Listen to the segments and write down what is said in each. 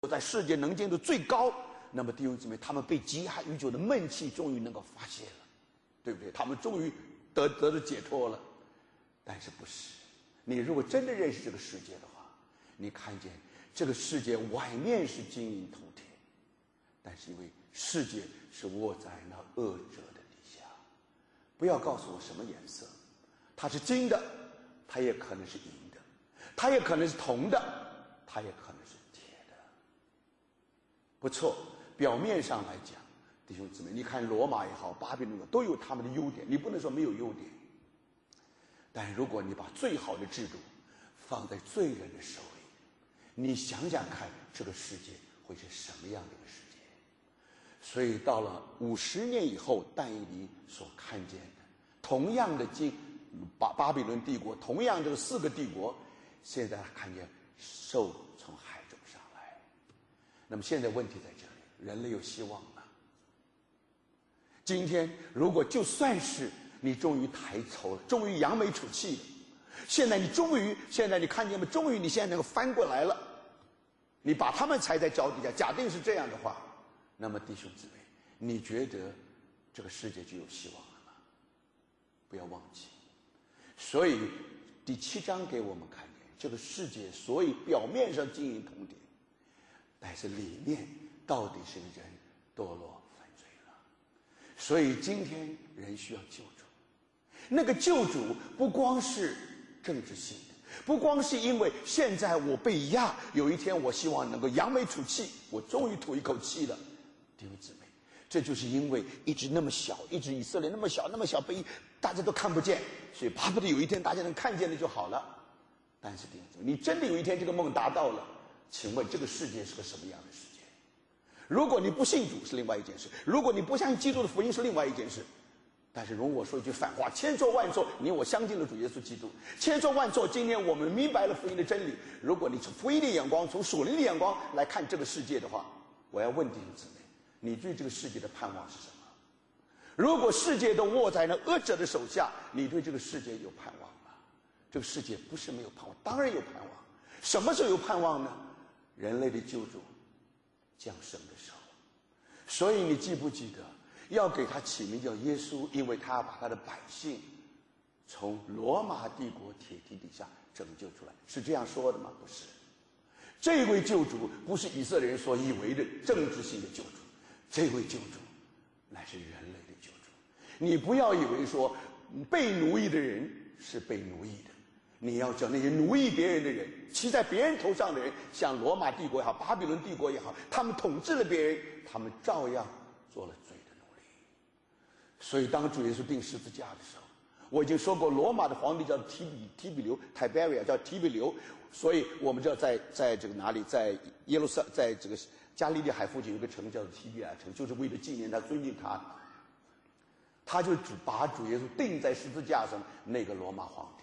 在世界能见度最高，那么弟兄姊妹，他们被积压已久的闷气终于能够发泄了，对不对？他们终于得到解脱了。但是不是？你如果真的认识这个世界的话，你看见这个世界外面是金银铜铁，但是因为世界是握在那恶者的底下。不要告诉我什么颜色，它是金的，它也可能是银的，它也可能是铜的，它也可能是铁的。不错，表面上来讲，弟兄姊妹，你看罗马也好，巴比伦都有他们的优点，你不能说没有优点。但如果你把最好的制度放在罪人的手里，你想想看，这个世界会是什么样的一个世界？所以到了50年以后，但以理所看见的，同样的巴比伦帝国，同样这个4个帝国，现在看见兽从海中上来。那么现在问题在这里，人类有希望吗？今天如果就算是你终于抬头了，终于扬眉吐气了，现在你看见吗？终于你现在能够翻过来了，你把他们踩在脚底下，假定是这样的话，那么弟兄姊妹，你觉得这个世界就有希望了吗？不要忘记。所以第7章给我们看见，这个世界所以表面上金银铜铁，但是里面到底是人堕落犯罪了。所以今天人需要救主。那个救主不光是政治性的，不光是因为现在我被压，有一天我希望能够扬眉吐气，我终于吐一口气了。弟兄姊妹，这就是因为一直那么小，一直以色列那么小被大家都看不见，所以巴不得有一天大家能看见了就好了。但是弟兄姊妹，你真的有一天这个梦达到了，请问这个世界是个什么样的世界？如果你不信主是另外一件事，如果你不相信基督的福音是另外一件事。但是容我说一句反话，千错万错，你我相信了主耶稣基督，千错万错，今天我们明白了福音的真理。如果你从福音的眼光，从属灵的眼光来看这个世界的话，我要问弟兄姊妹，你对这个世界的盼望是什么？如果世界都握在那恶者的手下，你对这个世界有盼望吗？这个世界不是没有盼望，当然有盼望。什么时候有盼望呢？人类的救主降生的时候。所以你记不记得要给他起名叫耶稣，因为他要把他的百姓从罗马帝国铁蹄底下拯救出来，是这样说的吗？不是。这位救主不是以色列人所以为的政治性的救主，这位救主乃是人类的救主。你不要以为说被奴役的人是被奴役的，你要叫那些奴役别人的人，骑在别人头上的人，像罗马帝国也好，巴比伦帝国也好，他们统治了别人，他们照样做了罪的。所以当主耶稣钉十字架的时候，我已经说过，罗马的皇帝叫提比留 Tiberia， 叫提比留，所以我们知道在这个哪里，在耶路撒，在这个加利利海附近有个城叫做提比亚城，就是为了纪念他、尊敬他，他就把主耶稣钉在十字架上。那个罗马皇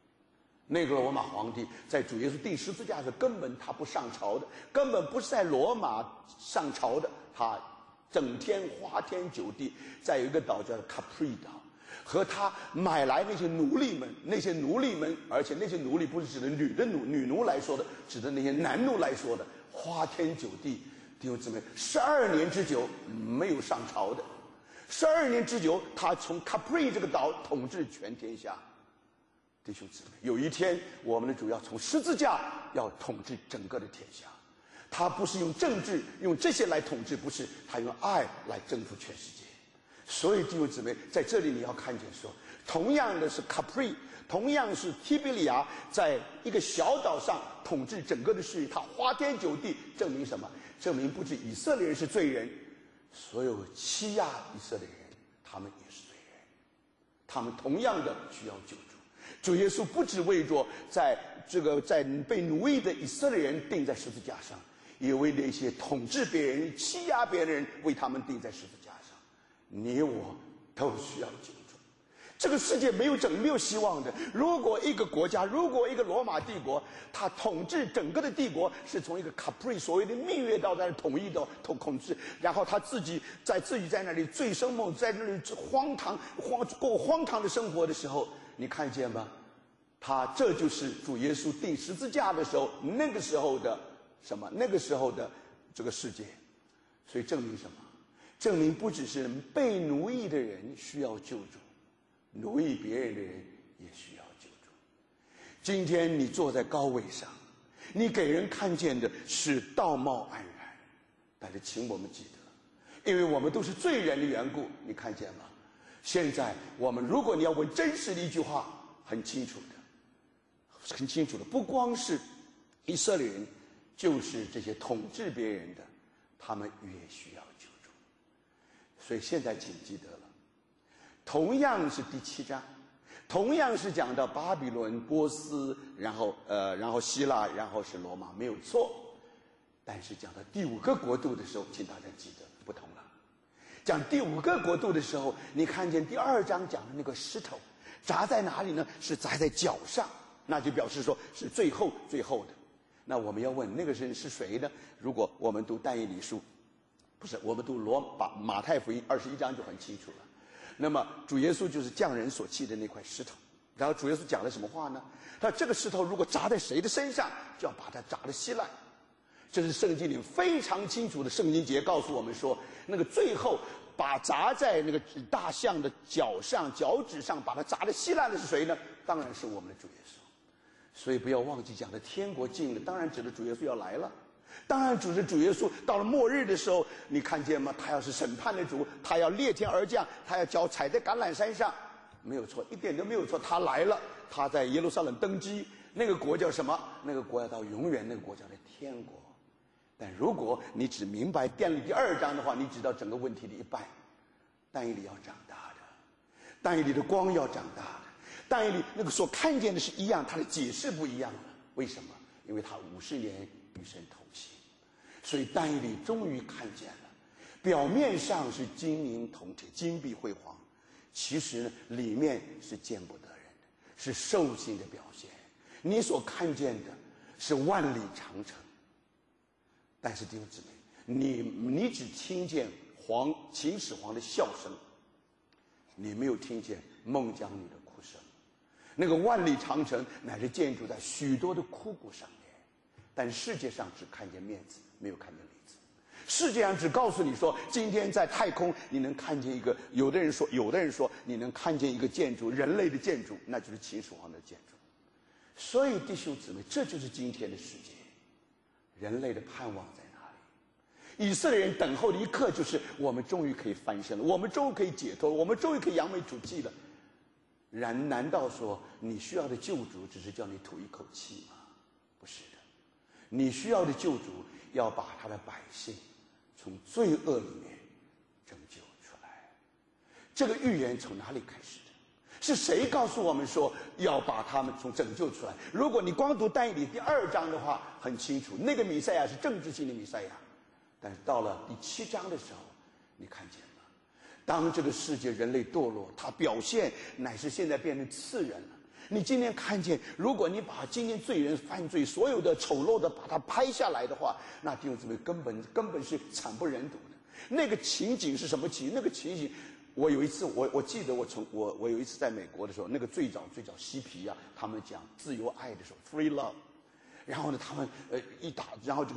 帝在主耶稣钉十字架上根本他不上朝的，根本不是在罗马上朝的，他整天花天酒地，在有一个岛叫 Capri 岛，和他买来那些奴隶们，而且那些奴隶不是指的女奴来说的，指的那些男奴来说的，花天酒地。弟兄姊妹，12年之久没有上朝的，12年之久，他从 Capri 这个岛统治全天下。弟兄姊妹，有一天我们的主要从十字架要统治整个的天下。他不是用政治用这些来统治，不是，他用爱来征服全世界。所以弟兄姊妹，在这里你要看见说，同样的是 Capri， 同样是提比利亚，在一个小岛上统治整个的事业，他花天酒地，证明什么？证明不止以色列人是罪人，所有欺压以色列人他们也是罪人，他们同样的需要救主。主耶稣不只为着在被奴役的以色列人钉在十字架上，也为那些统治别人、欺压别人的人为他们钉在十字架上。你我都需要救主。这个世界没有希望的。如果一个国家，如果一个罗马帝国，它统治整个的帝国是从一个 Capri 所谓的蜜月岛在统一的统治，然后他自己在那里醉生梦，在那里过荒唐的生活的时候，你看见吗？这就是主耶稣钉十字架的时候，那个时候的什么？那个时候的这个世界。所以证明什么？证明不只是被奴役的人需要救主，奴役别人的人也需要救主。今天你坐在高位上，你给人看见的是道貌岸然，但是请我们记得，因为我们都是罪人的缘故，你看见吗？现在我们，如果你要问真实的一句话，很清楚的，不光是以色列人，就是这些统治别人的，他们也需要救助。所以现在请记得了，同样是第7章，同样是讲到巴比伦、波斯，然后希腊，然后是罗马，没有错。但是讲到第5个国度的时候，请大家记得不同了。讲第5个国度的时候，你看见第2章讲的那个石头砸在哪里呢？是砸在脚上，那就表示说是最后的。那我们要问那个人是谁呢？如果我们读但以理书，不是，我们读马太福音21章就很清楚了。那么主耶稣就是匠人所弃的那块石头，然后主耶稣讲了什么话呢？他说这个石头如果砸在谁的身上，就要把它砸得稀烂。这是圣经里非常清楚的圣经节告诉我们说，那个最后把砸在那个大象的脚上、脚趾上，把它砸得稀烂的是谁呢？当然是我们的主耶稣。所以不要忘记讲的天国近了，当然指的主耶稣要来了。当然指的主耶稣到了末日的时候，你看见吗？他要是审判的主，他要裂天而降，他要脚踩在橄榄山上，没有错，一点都没有错。他来了，他在耶路撒冷登基，那个国叫什么？那个国要到永远，那个国叫的天国。但如果你只明白但以理第2章的话，你知道整个问题的一半。但以理要长大的，但以理的光要长大的，但以理那个所看见的是一样，他的解释不一样了。为什么？因为他50年与神同行，所以但以理终于看见了，表面上是金银铜铁、金碧辉煌，其实呢，里面是见不得人的，是兽性的表现。你所看见的是万里长城，但是弟兄姊妹，你只听见秦始皇的笑声，你没有听见孟姜女的哭声。那个万里长城乃是建筑在许多的枯骨上面，但世界上只看见面子，没有看见里子。世界上只告诉你说，今天在太空你能看见一个，有的人说你能看见一个建筑，人类的建筑，那就是秦始皇的建筑。所以弟兄姊妹，这就是今天的世界，人类的盼望在哪里？以色列人等候的一刻，就是我们终于可以翻身了，我们终于可以解脱了，我们终于可以扬眉吐气了。难道说你需要的救主只是叫你吐一口气吗？不是的，你需要的救主要把他的百姓从罪恶里面拯救出来。这个预言从哪里开始的？是谁告诉我们说要把他们从拯救出来？如果你光读但以理第2章的话，很清楚，那个弥赛亚是政治性的弥赛亚。但是到了第7章的时候，你看见了，当这个世界人类堕落，它表现乃是现在变成次人了。你今天看见，如果你把今天罪人犯罪所有的丑陋的把它拍下来的话，那弟兄姊妹根本是惨不忍睹的。那个情景是什么情景？那个情景，我有一次我记得我有一次在美国的时候，那个最早嬉皮啊，他们讲自由爱的时候 ，free love， 然后呢，他们一打，然后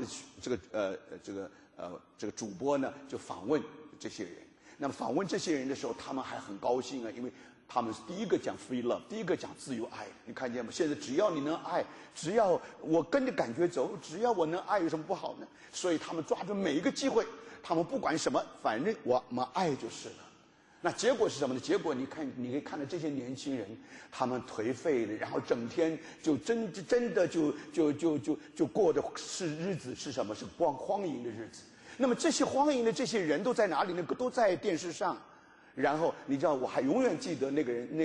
这个主播呢就访问这些人。那么访问这些人的时候，他们还很高兴啊，因为他们是第一个讲 free love， 第一个讲自由爱。你看见吗？现在只要你能爱，只要我跟着感觉走，只要我能爱，有什么不好呢？所以他们抓住每一个机会，他们不管什么，反正我们爱就是了。那结果是什么呢？结果你可以看到这些年轻人，他们颓废的，然后整天就真的就过的日子是什么？是荒淫的日子。那么这些荒淫的这些人都在哪里呢？都在电视上。然后你知道，我还永远记得那个人，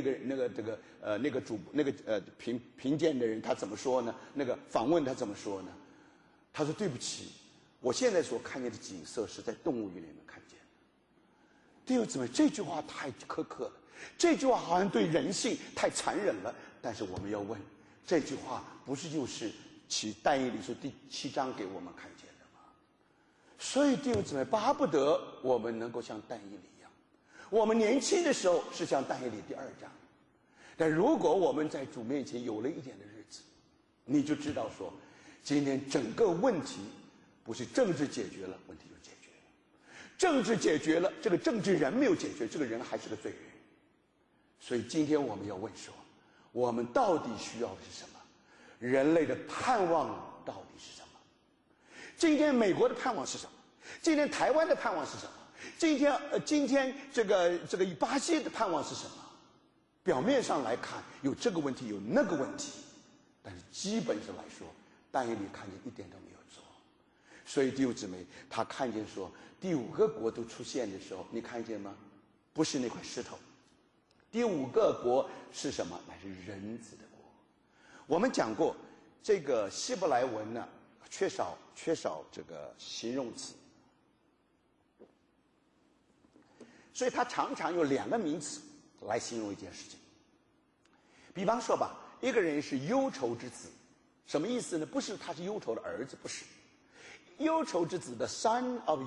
评鉴的人他怎么说呢？那个访问他怎么说呢？他说：“对不起，我现在所看见的景色是在动物园里面看见的。”弟兄姊妹，这句话太苛刻了，这句话好像对人性太残忍了。但是我们要问，这句话不是就是但以理书第7章给我们看见的吗？所以弟兄姊妹，巴不得我们能够像但以理一样，我们年轻的时候是像但以理第2章，但如果我们在主面前有了一点的日子，你就知道说，今天整个问题不是政治解决了问题就解决了，政治解决了，这个政治人没有解决，这个人还是个罪人。所以今天我们要问说，我们到底需要的是什么？人类的盼望到底是什么？今天美国的盼望是什么？今天台湾的盼望是什么？今天这个巴西的盼望是什么？表面上来看有这个问题有那个问题，但是基本上来说，但以理看见一点都没有错。所以弟兄姊妹，他看见说第5个国度出现的时候，你看见吗？不是那块石头，第5个国是什么？乃是人子的国。我们讲过，这个希伯来文呢，缺少这个形容词，所以它常常有2个名词来形容一件事情。比方说吧，一个人是忧愁之子，什么意思呢？不是他是忧愁的儿子，不是。忧愁之子 the son of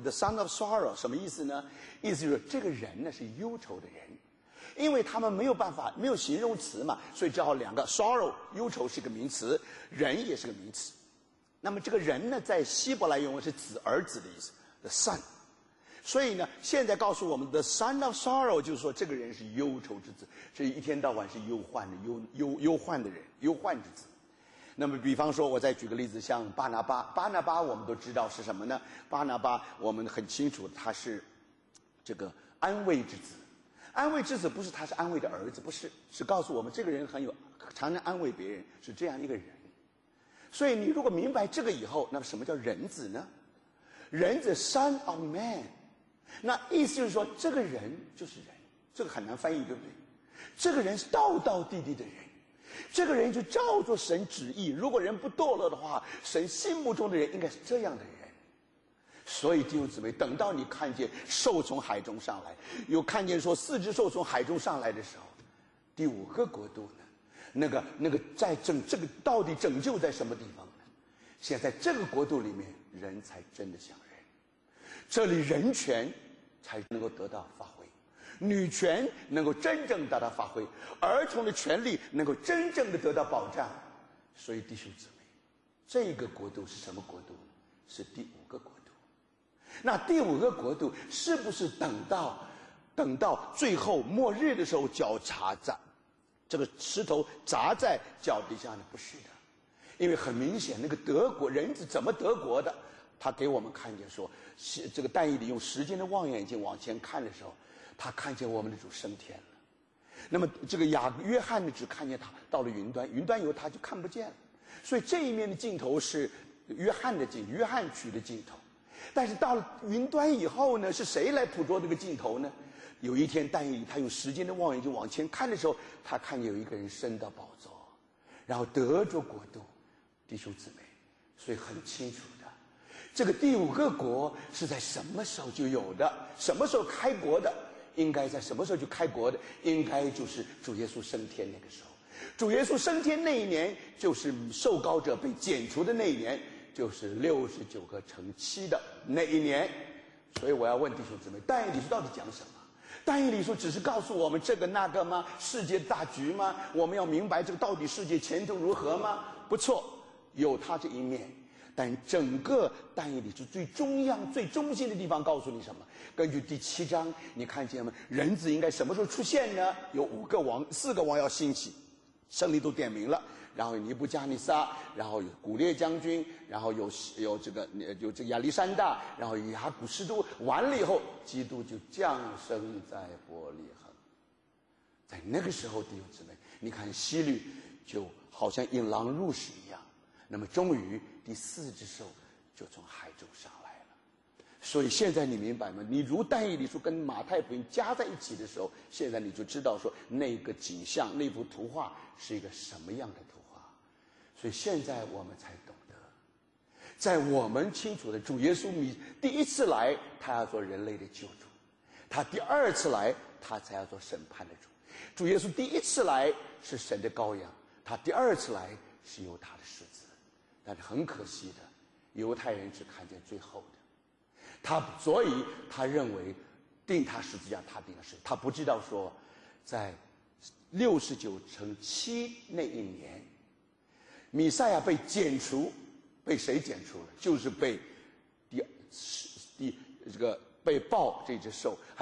sorrow 什么意思呢？意思就是这个人呢是忧愁的人，因为他们没有办法，没有形容词嘛，所以只好2个 sorrow 忧愁是个名词，人也是个名词。那么这个人呢，在希伯来原文是子儿子的意思 the son。所以呢，现在告诉我们的 son of sorrow 就是说这个人是忧愁之子，是一天到晚是忧患的忧患的人，忧患之子。那么比方说我再举个例子，像巴拿巴我们都知道是什么呢？巴拿巴我们很清楚他是这个安慰之子。安慰之子不是他是安慰的儿子，不是，是告诉我们这个人常常安慰别人，是这样一个人。所以你如果明白这个以后，那么什么叫人子呢？人子 son of man， 那意思就是说这个人就是人，这个很难翻译，对不对？这个人是道道地地的人，这个人就照着神旨意，如果人不堕落的话，神心目中的人应该是这样的人。所以弟兄姊妹，等到你看见兽从海中上来，又看见说4只兽从海中上来的时候，第5个国度呢，那个在这个到底拯救在什么地方呢？现在这个国度里面，人才真的像人，这里人权才能够得到发挥，女权能够真正得到发挥，儿童的权利能够真正的得到保障。所以弟兄姊妹，这个国度是什么国度呢？是第5个国度。那第5个国度是不是等到最后末日的时候，脚插在这个石头砸在脚底下呢？不是的，因为很明显，那个德国人是怎么得国的？他给我们看见说，这个但以理用时间的望远镜往前看的时候，他看见我们的主升天了。那么这个约翰呢，只看见他到了云端，云端以后他就看不见了。所以这一面的镜头是约翰取的镜头。但是到了云端以后呢，是谁来捕捉这个镜头呢？有一天但以理他用时间的望远镜往前看的时候，他看见有一个人升到宝座，然后得着国度。弟兄姊妹，所以很清楚的，这个第5个国是在什么时候就有的？什么时候开国的？应该在什么时候就开国的？应该就是主耶稣升天那个时候。主耶稣升天那一年，就是受膏者被剪除的那一年，就是69个乘7的那一年。所以我要问弟兄姊妹，但以理书到底讲什么？但以理书只是告诉我们这个那个吗？世界大局吗？我们要明白这个到底世界前途如何吗？不错，有他这一面。但整个但以理书最中央最中心的地方告诉你什么？根据第7章，你看见吗？人子应该什么时候出现呢？有4个王要兴起，圣灵都点名了。然后有尼布加尼撒，然后有古列将军，然后有这个亚历山大，然后雅古士都，完了以后，基督就降生在伯利恒。在那个时候，弟兄姊妹，你看希律就好像引狼入室一样。那么终于第4只兽就从海中上来了。所以现在你明白吗？你如但以理书跟马太福音加在一起的时候，现在你就知道说那个景象那幅图画是一个什么样的图画。所以现在我们才懂得，在我们清楚的主耶稣第1次来，他要做人类的救主；他第2次来，他才要做审判的主。主耶稣第1次来是神的羔羊，他第2次来是有他的狮子。但是很可惜的，犹太人只看见最后的，所以他认为钉他十字架，他钉了十字架，他不知道说，在69乘7那一年，弥赛亚被剪除，被谁剪除了？就是被这个被抱这只兽，还